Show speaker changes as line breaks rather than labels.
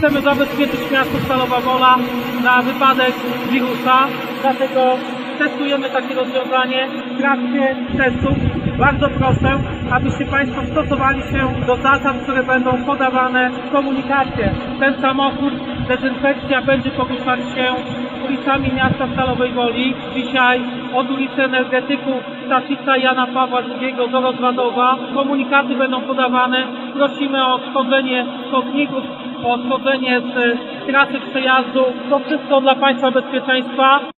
chcemy zabezpieczyć miasto Stalowa Wola na wypadek wirusa, dlatego testujemy takie rozwiązanie. W trakcie testów bardzo proszę, abyście Państwo stosowali się do zasad, które będą podawane w komunikacie. Ten samochód, dezynfekcja będzie poruszać się ulicami miasta Stalowej Woli. Dzisiaj od ulicy Energetyków, Staszica, Jana Pawła II do Rozwadowa. Komunikaty będą podawane. Prosimy o schodzenie chodników, o schodzenie z trasy przejazdu. To wszystko dla Państwa bezpieczeństwa.